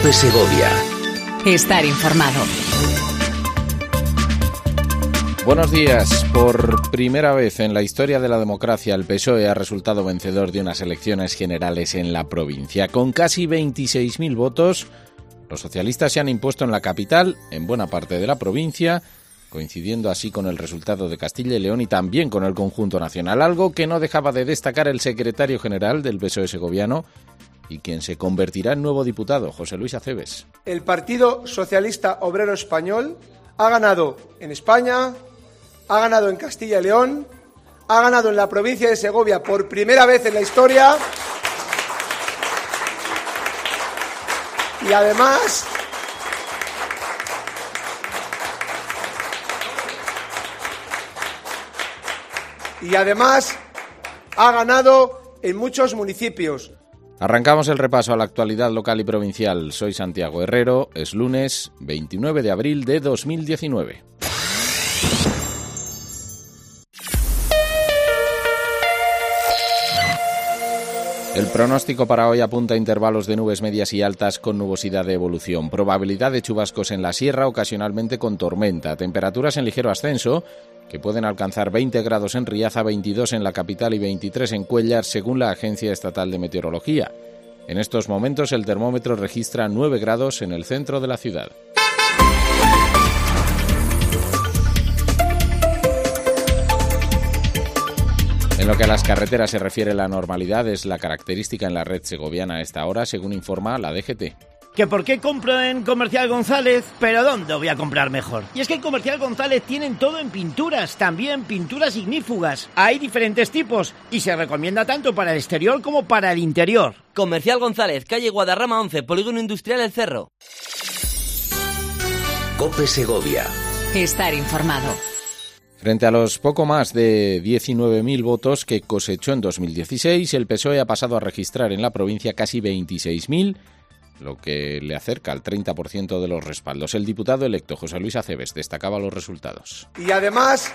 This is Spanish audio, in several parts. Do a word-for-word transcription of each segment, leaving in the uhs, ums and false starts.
COPE Segovia. Estar informado. Buenos días. Por primera vez en la historia de la democracia, el P S O E ha resultado vencedor de unas elecciones generales en la provincia. Con casi veintiséis mil votos, los socialistas se han impuesto en la capital, en buena parte de la provincia, coincidiendo así con el resultado de Castilla y León y también con el conjunto nacional, algo que no dejaba de destacar el secretario general del P S O E segoviano y quien se convertirá en nuevo diputado, José Luis Aceves. El Partido Socialista Obrero Español ha ganado en España, ha ganado en Castilla y León, ha ganado en la provincia de Segovia por primera vez en la historia y además y además ha ganado en muchos municipios. Arrancamos el repaso a la actualidad local y provincial. Soy Santiago Herrero, es lunes veintinueve de abril de dos mil diecinueve. El pronóstico para hoy apunta a intervalos de nubes medias y altas con nubosidad de evolución. Probabilidad de chubascos en la sierra, ocasionalmente con tormenta. Temperaturas en ligero ascenso, que pueden alcanzar veinte grados en Riaza, veintidós en la capital y veintitrés en Cuéllar, según la Agencia Estatal de Meteorología. En estos momentos el termómetro registra nueve grados en el centro de la ciudad. En lo que a las carreteras se refiere, la normalidad es la característica en la red segoviana a esta hora, según informa la D G T. ¿Que por qué compro en Comercial González? ¿Pero dónde voy a comprar mejor? Y es que en Comercial González tienen todo en pinturas, también pinturas ignífugas. Hay diferentes tipos y se recomienda tanto para el exterior como para el interior. Comercial González, calle Guadarrama once, Polígono Industrial El Cerro. COPE Segovia. Estar informado. Frente a los poco más de diecinueve mil votos que cosechó en dos mil dieciséis, el P S O E ha pasado a registrar en la provincia casi veintiséis mil, lo que le acerca al treinta por ciento de los respaldos. El diputado electo José Luis Aceves destacaba los resultados. Y además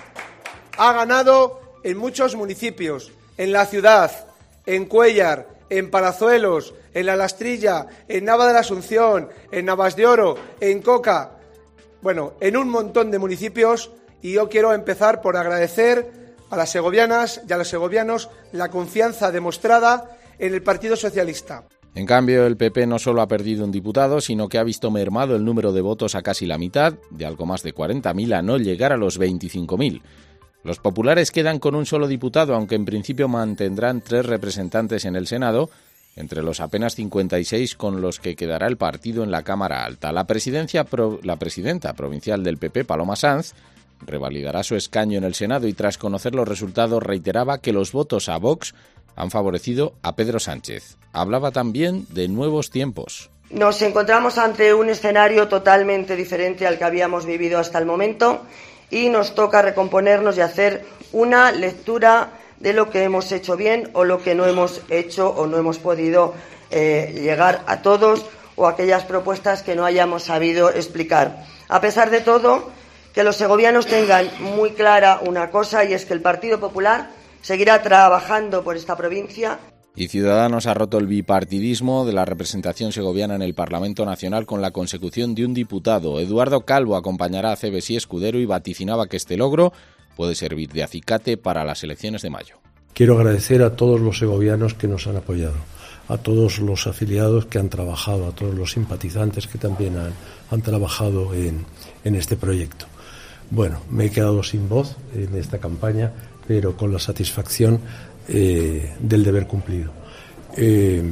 ha ganado en muchos municipios, en la ciudad, en Cuéllar, en Palazuelos, en La Lastrilla, en Nava de la Asunción, en Navas de Oro, en Coca, bueno, en un montón de municipios. Y yo quiero empezar por agradecer a las segovianas y a los segovianos la confianza demostrada en el Partido Socialista. En cambio, el P P no solo ha perdido un diputado, sino que ha visto mermado el número de votos a casi la mitad, de algo más de cuarenta mil a no llegar a los veinticinco mil. Los populares quedan con un solo diputado, aunque en principio mantendrán tres representantes en el Senado, entre los apenas cincuenta y seis con los que quedará el partido en la Cámara Alta. La presidencia pro, la presidenta provincial del P P, Paloma Sanz, revalidará su escaño en el Senado y tras conocer los resultados reiteraba que los votos a Vox han favorecido a Pedro Sánchez. Hablaba también de nuevos tiempos. Nos encontramos ante un escenario totalmente diferente al que habíamos vivido hasta el momento y nos toca recomponernos y hacer una lectura de lo que hemos hecho bien o lo que no hemos hecho o no hemos podido eh, llegar a todos o aquellas propuestas que no hayamos sabido explicar. A pesar de todo, que los segovianos tengan muy clara una cosa, y es que el Partido Popular seguirá trabajando por esta provincia. Y Ciudadanos ha roto el bipartidismo de la representación segoviana en el Parlamento Nacional con la consecución de un diputado. Eduardo Calvo acompañará a Aceves y Escudero y vaticinaba que este logro puede servir de acicate para las elecciones de mayo. Quiero agradecer a todos los segovianos que nos han apoyado, a todos los afiliados que han trabajado, a todos los simpatizantes que también han, han trabajado en, en este proyecto. Bueno, me he quedado sin voz en esta campaña, pero con la satisfacción eh, del deber cumplido. Eh,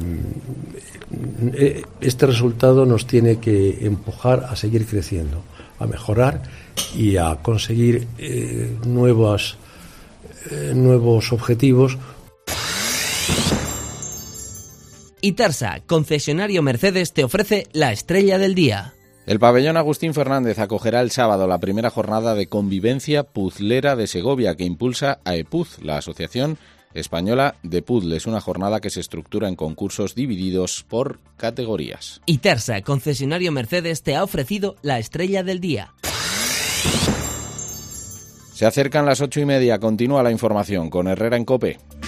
este resultado nos tiene que empujar a seguir creciendo, a mejorar y a conseguir eh, nuevas, eh, nuevos objetivos. Itarsa, concesionario Mercedes, te ofrece la estrella del día. El pabellón Agustín Fernández acogerá el sábado la primera jornada de convivencia puzlera de Segovia que impulsa AEPUZ, la Asociación Española de Puzzles, una jornada que se estructura en concursos divididos por categorías. Itarsa, concesionario Mercedes, te ha ofrecido la estrella del día. Se acercan las ocho y media, continúa la información con Herrera en COPE.